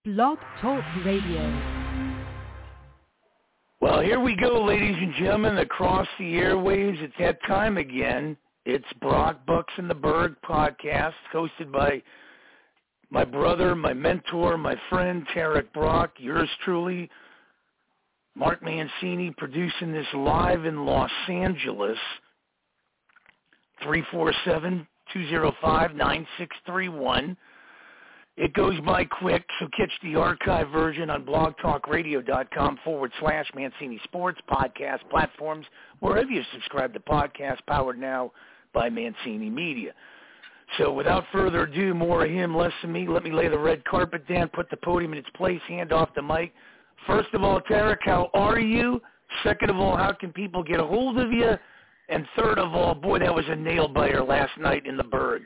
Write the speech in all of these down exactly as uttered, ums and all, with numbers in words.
Blog Talk Radio. Well, here we go, ladies and gentlemen, across the airwaves. It's that time again. It's Brock Bucks in the Berg podcast, hosted by my brother, my mentor, my friend, Tarek Brock, yours truly, Mark Mancini, producing this live in Los Angeles. three four seven, two oh five, nine six three one. It goes by quick, so catch the archive version on blogtalkradio.com forward slash Mancini Sports podcast platforms, wherever you subscribe to podcasts powered now by Mancini Media. So without further ado, more of him, less of me. Let me lay the red carpet down, put the podium in its place, hand off the mic. First of all, Tarek, how are you? Second of all, how can people get a hold of you? And third of all, boy, that was a nail-biter last night in the Berg.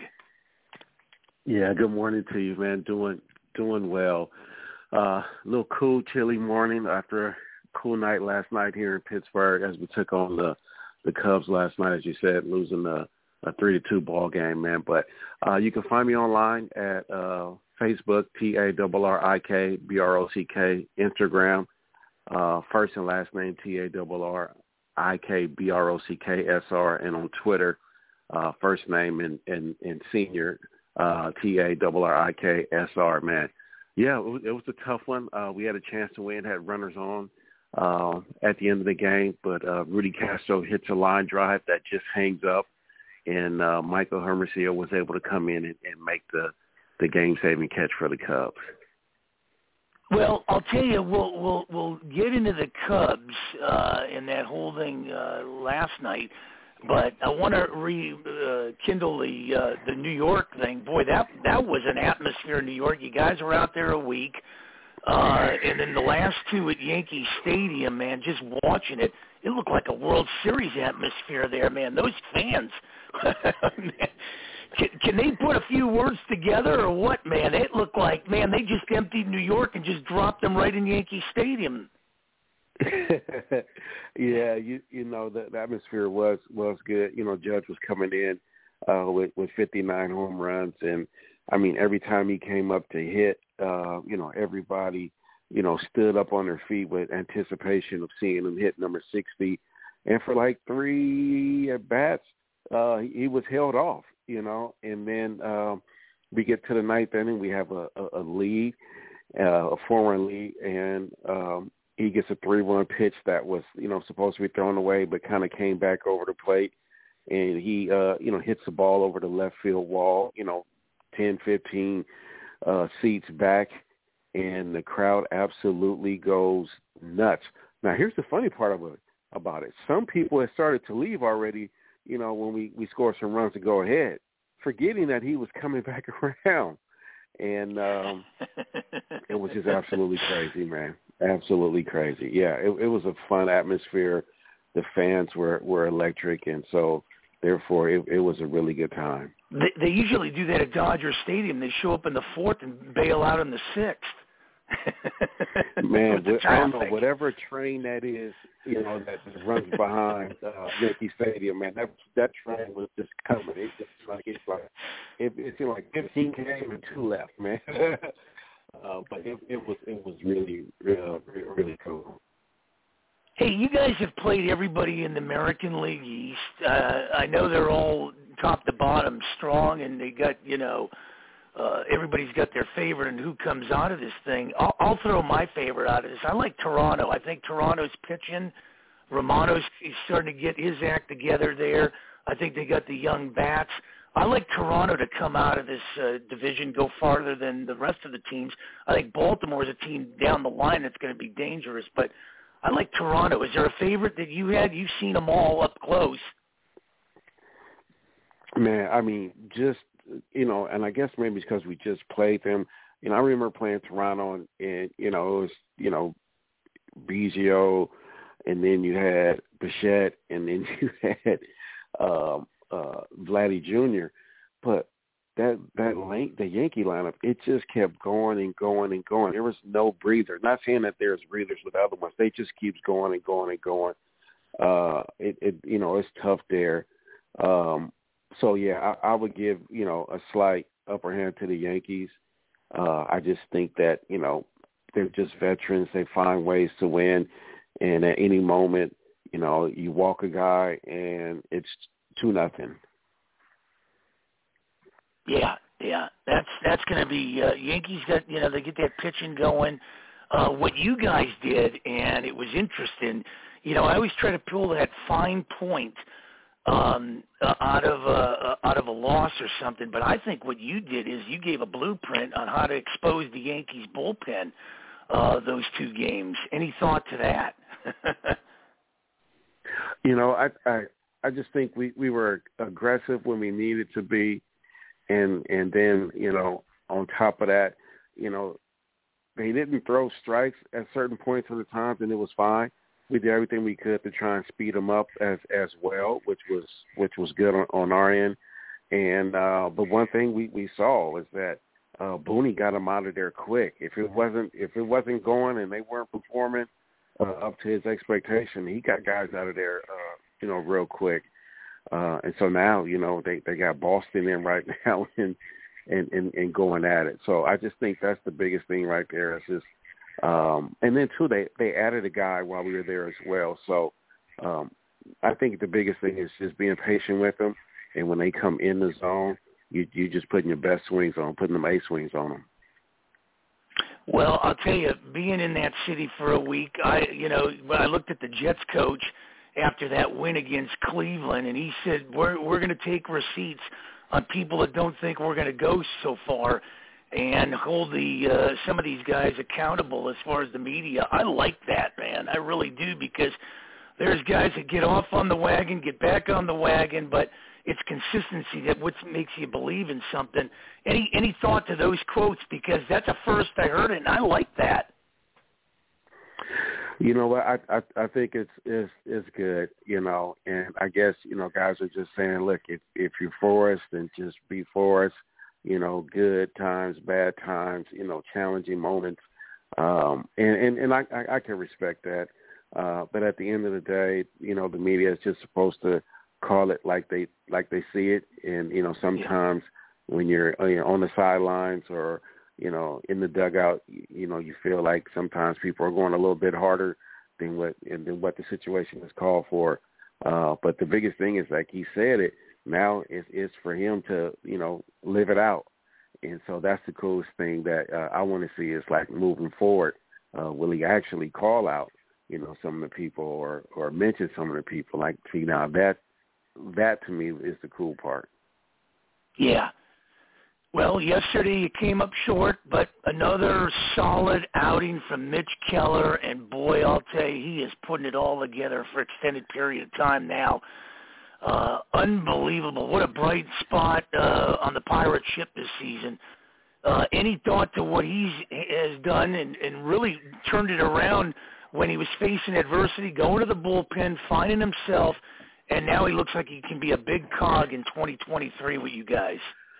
Yeah, good morning to you, man. Doing doing well. A uh, little cool, chilly morning after a cool night last night here in Pittsburgh as we took on the, the Cubs last night, as you said, losing a, a three to two ball game, man. But uh, you can find me online at uh, Facebook, T A R R I K B R O C K, Instagram, uh, first and last name, T A R R I K B R O C K S R, and on Twitter, uh, first name and, and, and senior, uh, T A R R I K S R, man. Yeah, it was, it was a tough one. Uh, we had a chance to win, had runners on uh, at the end of the game, but uh, Rudy Castro hits a line drive that just hangs up, and uh, Michael Hermosillo was able to come in and, and make the, the game-saving catch for the Cubs. Well, I'll tell you, we'll we'll we'll get into the Cubs uh, in that whole thing uh, last night, but I want to rekindle uh, the uh, the New York thing. Boy, that that was an atmosphere in New York. You guys were out there a week, uh, and then the last two at Yankee Stadium, man. Just watching it, it looked like a World Series atmosphere there, man. Those fans, man. Can, can they put a few words together or what, man? It looked like, man, they just emptied New York and just dropped them right in Yankee Stadium. yeah, you you know, the, the atmosphere was, was good. You know, Judge was coming in uh, with, with fifty-nine home runs. And, I mean, every time he came up to hit, uh, you know, everybody, you know, stood up on their feet with anticipation of seeing him hit number sixty. And for like three at-bats, uh, he, he was held off. You know, and then um, we get to the ninth inning. We have a, a, a lead, uh, a four-run lead, and um, he gets a three-run pitch that was, you know, supposed to be thrown away, but kind of came back over the plate, and he, uh, you know, hits the ball over the left field wall, you know, ten, fifteen uh, seats back, and the crowd absolutely goes nuts. Now, here's the funny part of it, about it. Some people had started to leave already, you know, when we, we scored some runs to go ahead, forgetting that he was coming back around. And um, it was just absolutely crazy, man. Absolutely crazy. Yeah, it, it was a fun atmosphere. The fans were, were electric, and so, therefore, it, it was a really good time. They, they usually do that at Dodger Stadium. They show up in the fourth and bail out in the sixth. Man, I don't know, whatever train that is, you know, that runs behind uh, Yankee Stadium, man, that that train was just coming. It's just like it's like it, it seemed like fifteen came and two left, man. uh, but it, it was it was really uh, really cool. Hey, you guys have played everybody in the American League East. Uh, I know they're all top to bottom strong, and they got, you know. Uh, everybody's got their favorite and who comes out of this thing. I'll, I'll throw my favorite out of this. I like Toronto. I think Toronto's pitching. Romano's he's starting to get his act together there. I think they got the young bats. I like Toronto to come out of this uh, division, go farther than the rest of the teams. I think Baltimore is a team down the line that's going to be dangerous. But I like Toronto. Is there a favorite that you had? You've seen them all up close. Man, I mean, just, you know, and I guess maybe it's because we just played them. You know, I remember playing Toronto, and, and you know, it was, you know, Biggio, and then you had Bichette, and then you had um, uh, Vladdy Junior But that that lane, the Yankee lineup, it just kept going and going and going. There was no breather. Not saying that there's breathers with other ones. They just keeps going and going and going. Uh, it, it you know, it's tough there. Um, so yeah, I, I would give, you know, a slight upper hand to the Yankees. Uh, I just think that, you know, they're just veterans. They find ways to win. And at any moment, you know, you walk a guy and it's two nothing. Yeah, yeah. That's that's going to be uh, Yankees got, you know, they get that pitching going. Uh, what you guys did, and it was interesting, you know, I always try to pull that fine point um, uh, out of a, out of a loss or something, but I think what you did is you gave a blueprint on how to expose the Yankees bullpen uh, those two games. Any thought to that? You know, I, I I just think we, we were aggressive when we needed to be, and and then, you know, on top of that, you know, they didn't throw strikes at certain points of the time, and it was fine. We did everything we could to try and speed them up as as well, which was which was good on, on our end. And uh, but one thing we, we saw was that uh, Booney got them out of there quick. If it wasn't if it wasn't going and they weren't performing uh, up to his expectation, he got guys out of there, uh, you know, real quick. Uh, and so now, you know, they, they got Boston in right now and, and, and, and going at it. So I just think that's the biggest thing right there. It's just, um, and then too, they, they added a guy while we were there as well. So um, I think the biggest thing is just being patient with them. And when they come in the zone, you you just putting your best swings on, putting them ace swings on them. Well, I'll tell you, being in that city for a week, I, you know, when I looked at the Jets coach after that win against Cleveland, and he said, we're we're going to take receipts on people that don't think we're going to go so far and hold the uh, some of these guys accountable as far as the media. I like that, man. I really do, because there's guys that get off on the wagon, get back on the wagon, but it's consistency that what makes you believe in something. Any any thought to those quotes? Because that's a first I heard it, and I like that. You know what? I, I I think it's it's it's good. You know, and I guess, you know, guys are just saying, look, if if you're for us, then just be for us. You know, good times, bad times. You know, challenging moments. Um, and and and I I, I can respect that. Uh, but at the end of the day, you know, the media is just supposed to call it like they like they see it. And, you know, sometimes when you're, you know, on the sidelines or, you know, in the dugout, you, you know, you feel like sometimes people are going a little bit harder than what than what the situation is called for. Uh, but the biggest thing is, like he said it, now is is for him to, you know, live it out. And so that's the coolest thing that uh, I want to see is, like, moving forward. Uh, will he actually call out, you know, some of the people or, or mention some of the people? Like, see, now that, that to me is the cool part. Yeah. Well, yesterday you came up short, but another solid outing from Mitch Keller, and boy, I'll tell you, he is putting it all together for an extended period of time now. Uh, unbelievable. What a bright spot uh, on the pirate ship this season. Uh, any thought to what he has done and, and really turned it around when he was facing adversity, going to the bullpen, finding himself, and now he looks like he can be a big cog in twenty twenty-three with you guys?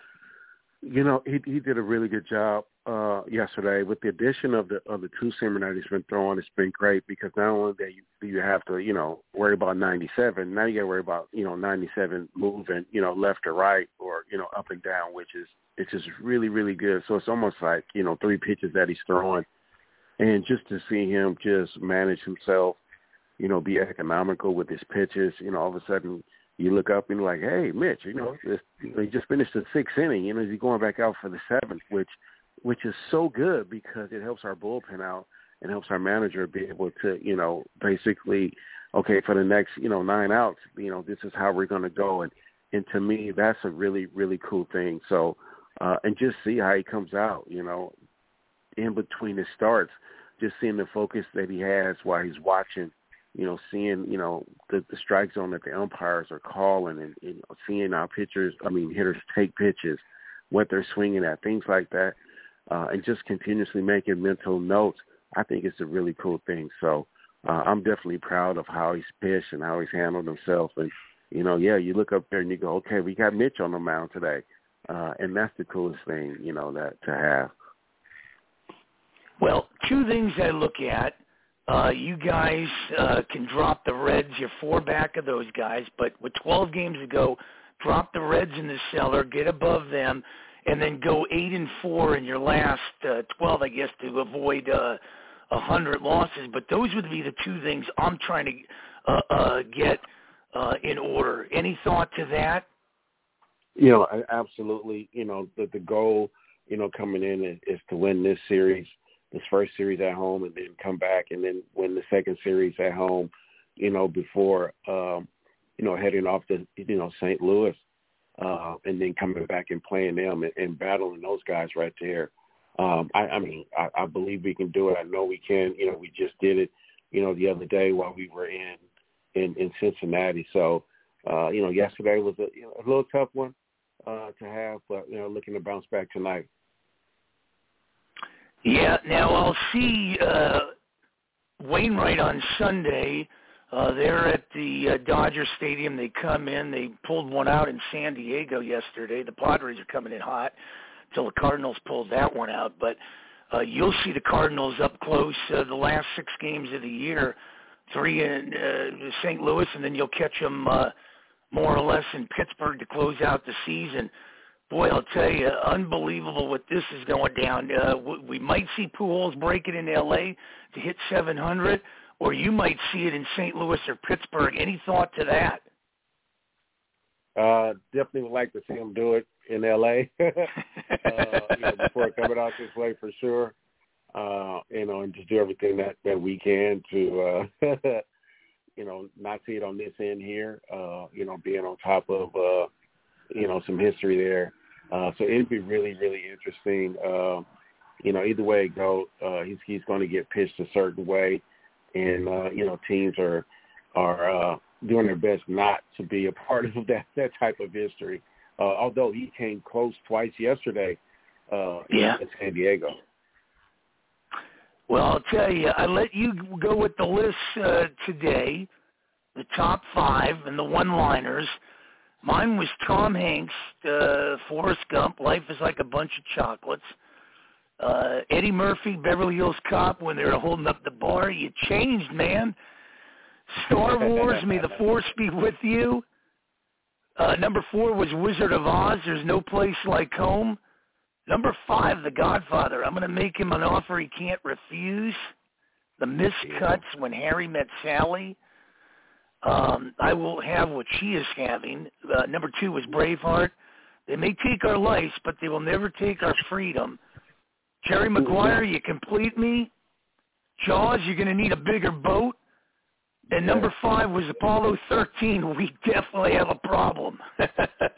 You know, he he did a really good job uh, yesterday with the addition of the of the two seamer that he's been throwing. It's been great because not only that you you have to, you know, worry about ninety-seven, now you got to worry about, you know, ninety-seven moving, you know, left or right or, you know, up and down, which is it's just really really good. So it's almost like, you know, three pitches that he's throwing, and just to see him just manage himself, you know, be economical with his pitches, you know, all of a sudden you look up and you're like, hey, Mitch, you know, this, he just finished the sixth inning. You know, he's going back out for the seventh, which which is so good because it helps our bullpen out and helps our manager be able to, you know, basically, okay, for the next, you know, nine outs, you know, this is how we're going to go. And, and to me, that's a really, really cool thing. So, uh, and just see how he comes out, you know, in between his starts, just seeing the focus that he has while he's watching, you know, seeing, you know, the, the strike zone that the umpires are calling and, and you know, seeing our pitchers, I mean, hitters take pitches, what they're swinging at, things like that, uh, and just continuously making mental notes, I think it's a really cool thing. So uh, I'm definitely proud of how he's pitched and how he's handled himself. And, you know, yeah, you look up there and you go, okay, we got Mitch on the mound today. Uh, and that's the coolest thing, you know, that to have. Well, two things I look at. Uh, you guys uh, can drop the Reds. You're four back of those guys. But with twelve games to go, drop the Reds in the cellar, get above them. and then go eight and four in your last uh, twelve, I guess, to avoid uh, a hundred losses. But those would be the two things I'm trying to uh, uh, get uh, in order. Any thought to that? You know, absolutely. You know, the the goal, you know, coming in is, is to win this series, this first series at home, and then come back and then win the second series at home. You know, before um, you know heading off to you know Saint Louis. Uh, and then coming back and playing them and, and battling those guys right there. Um, I, I mean, I, I believe we can do it. I know we can. You know, we just did it, you know, the other day while we were in in, in Cincinnati. So, uh, you know, yesterday was a, you know, a little tough one uh, to have, but, you know, looking to bounce back tonight. Yeah, now I'll see uh, Wainwright on Sunday. Uh, they're at the uh, Dodger Stadium. They come in. They pulled one out in San Diego yesterday. The Padres are coming in hot until the Cardinals pulled that one out. But uh, you'll see the Cardinals up close uh, the last six games of the year, three in uh, Saint Louis, and then you'll catch them uh, more or less in Pittsburgh to close out the season. Boy, I'll tell you, unbelievable what this is going down. Uh, we might see Pujols break it in L A to hit seven hundred. Or you might see it in Saint Louis or Pittsburgh. Any thought to that? Uh, definitely would like to see him do it in L A uh, you know, before coming out this way for sure. Uh, you know, and just do everything that, that we can to, uh, you know, not see it on this end here. Uh, you know, being on top of, uh, you know, some history there. Uh, so it'd be really, really interesting. Uh, you know, either way it goes, uh, he's he's going to get pitched a certain way. And, uh, you know, teams are are uh, doing their best not to be a part of that, that type of history, uh, although he came close twice yesterday uh, yeah. in San Diego. Well, I'll tell you, I let you go with the list uh, today, the top five and the one-liners. Mine was Tom Hanks, uh, Forrest Gump, Life is Like a Bunch of Chocolates. Uh, Eddie Murphy, Beverly Hills Cop, when they were holding up the bar. You changed, man. Star Wars, May the Force be with you. Uh, number four was Wizard of Oz, There's No Place Like Home. Number five, The Godfather. I'm going to make him an offer he can't refuse. The Miscuts, When Harry Met Sally. Um, I will have what she is having. Uh, number two was Braveheart. They may take our lives, but they will never take our freedom. Jerry Maguire, You Complete Me. Jaws, You're going to Need a Bigger Boat. And number five was Apollo thirteen, We Definitely Have a Problem. that's,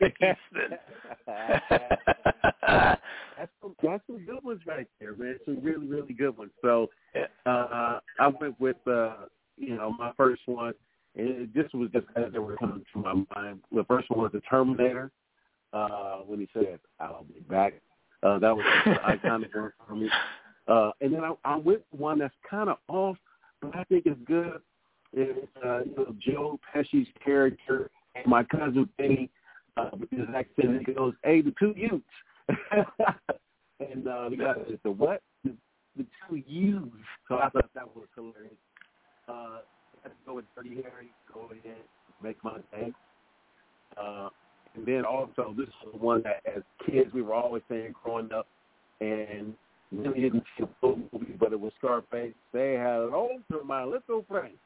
some, that's some good ones right there, man. Some really, really good ones. So uh, I went with, uh, you know, my first one. And this was just as they were coming to my mind. The first one was The Terminator, uh, when he said, I'll be back. Uh, that was an iconic one for me. Uh, and then I, I went with one that's kind of off, but I think it's good. It's uh, you know, Joe Pesci's character and My Cousin Benny, uh, with his accent, he goes, hey, the two youths. and uh, the guy said, the what? The, the two youths. So I thought that was hilarious. Uh, let's go with Dirty Harry. Go ahead, make my day. Uh, And then also, this is one that as kids we were always saying growing up, and really didn't see a full movie, but it was Scarface. Say hello to my little friend.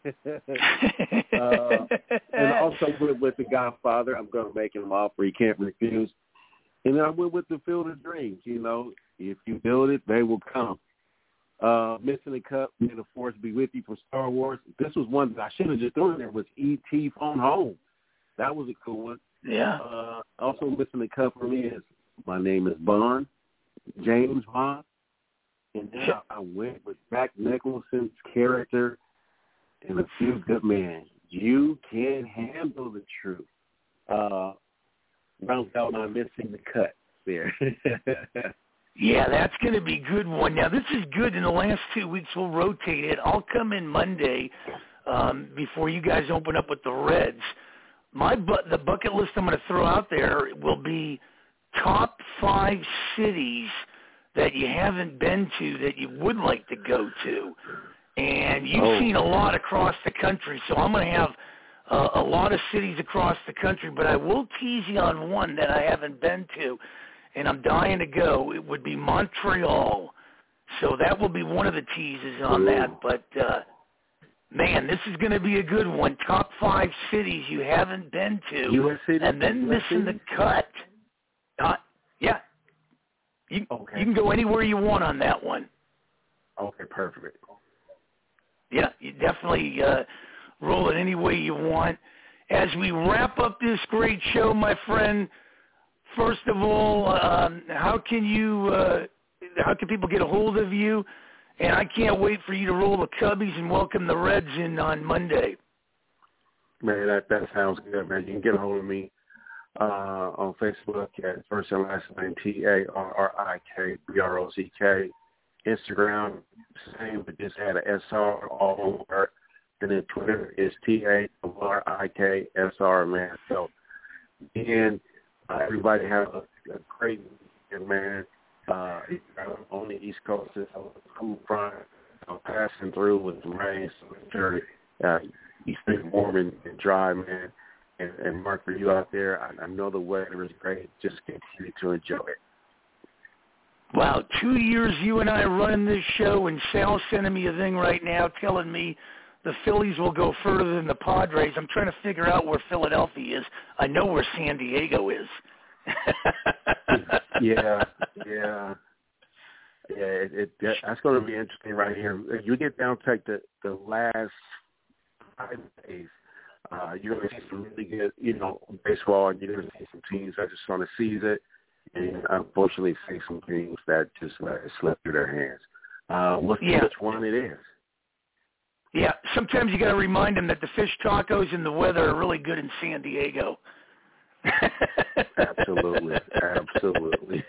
uh, and also with, with The Godfather, I'm going to make him an offer he can't refuse. And then I went with The Field of Dreams. You know, if you build it, they will come. Uh, Missing the Cup, May the Force be with you from Star Wars. This was one that I should have just thrown in there was E T Phone Home. That was a cool one. Yeah. Uh, also Missing the Cup for me is My Name is Bond, James Bond. And then I, I went with Jack Nicholson's character in A Few Good Men. You Can't Handle the Truth. Uh, rounds out my Missing the Cut there. Yeah, that's going to be a good one. Now, this is good. In the last two weeks, we'll rotate it. I'll come in Monday um, before you guys open up with the Reds. My bu- the bucket list I'm going to throw out there will be top five cities that you haven't been to that you would like to go to. And you've oh. seen a lot across the country, so I'm going to have uh, a lot of cities across the country, but I will tease you on one that I haven't been to, and I'm dying to go, it would be Montreal. So that will be one of the teases on that. But, uh, man, this is going to be a good one. Top five cities you haven't been to, U S City? and then U S missing City? the cut. Uh, yeah. You, okay. you can go anywhere you want on that one. Okay, perfect. Yeah, you definitely uh, roll it any way you want. As we wrap up this great show, my friend, first of all, um, how can you, uh, how can people get a hold of you? And I can't wait for you to roll the Cubbies and welcome the Reds in on Monday. Man, that that sounds good, man. You can get a hold of me uh, on Facebook at first and last name T A R R I K B R O C K. Instagram, same, but just add an S R, all one word. And then Twitter is T A R I K S R, man. So, again, uh, everybody have a, a great weekend, man. Uh, on the East Coast, I'm from, I'm passing through with the rain, so make sure uh, you stay warm and, and dry, man. And, and Mark, for you out there, I, I know the weather is great. Just continue to enjoy it. Wow, two years you and I running this show, and Sal's sending me a thing right now telling me the Phillies will go further than the Padres. I'm trying to figure out where Philadelphia is. I know where San Diego is. yeah, yeah. Yeah, it, it, that's going to be interesting right here. If you get down to like the, the last five days, uh, you're going to see some really good, you know, baseball, and you're going to see some teams that just want to seize it, and unfortunately see some teams that just let it slip through their hands. Uh, we'll see yeah. which one it is. Yeah, sometimes you got to remind them that the fish tacos and the weather are really good in San Diego. Absolutely, absolutely.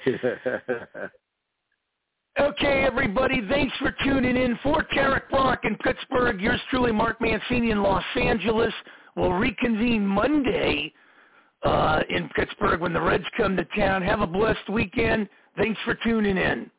Okay, everybody, thanks for tuning in. For Tarek Brock in Pittsburgh, yours truly, Mark Mancini in Los Angeles. We'll reconvene Monday uh, in Pittsburgh when the Reds come to town. Have a blessed weekend. Thanks for tuning in.